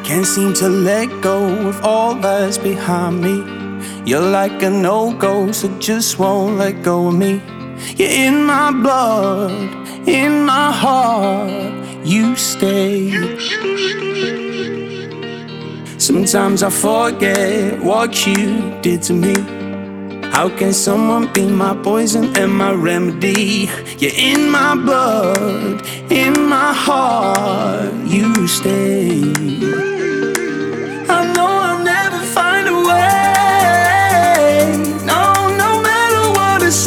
Can't seem to let go of all that's behind me. You're like a no-go, so just won't let go of me. You're in my blood, in my heart, you stay. Sometimes I forget what you did to me. How can someone be my poison and my remedy? You're in my blood, in my heart, you stay. I know I'll never find a way. No matter what I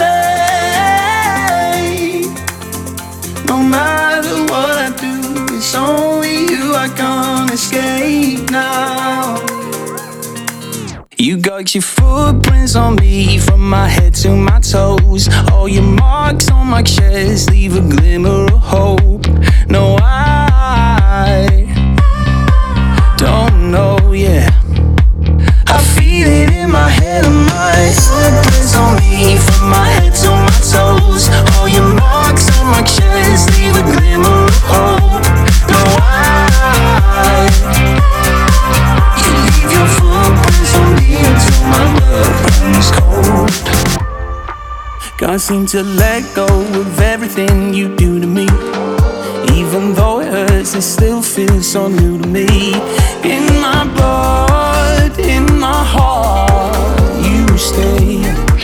say, no matter what I do, it's only you I can't escape now. You got your footprints on me from my head to my toes. All your marks on my chest leave a glimmer of hope. No, I don't know, yeah. I feel it in my head and my footprints on me from my head to my toes. All your marks on my chest leave a glimmer of hope. No, you leave your footprints on me until my blood runs cold. Can't seem to let go of everything you do to me. Even though it hurts, it still feels so new to me. In my blood, in my heart, you stay.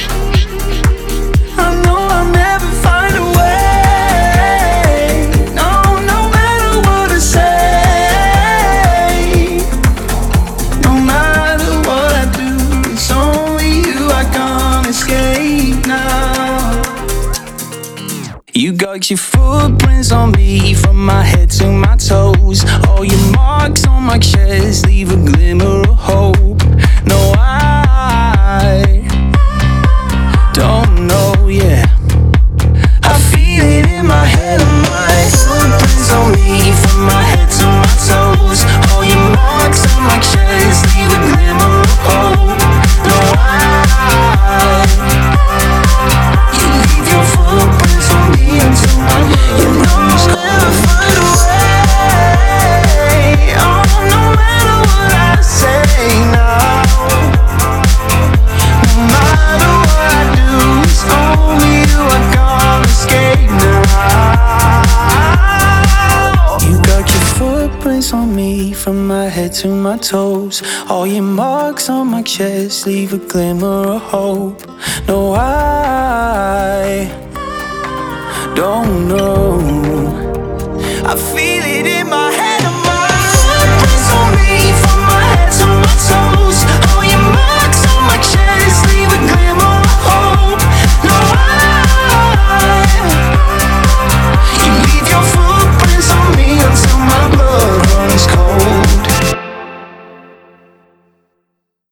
I know I'll never find a way. No matter what I say, no matter what I do, it's only you I can't escape now. You got your footprints on me from my head to my toes. All your marks on my chest leave a glimmer of hope. No, I don't know, yeah. I feel it in my head and my footprints on me from my head to my toes. All your marks on my chest leave a glimmer of hope. No, you leave your footprints on me until my blood runs cold. I'll never find a way. Oh, no matter what I say now, no matter what I do, it's only you I can't escape now. You got your footprints on me from my head to my toes. All your marks on my chest leave a glimmer of hope. No, I don't know. I feel it in my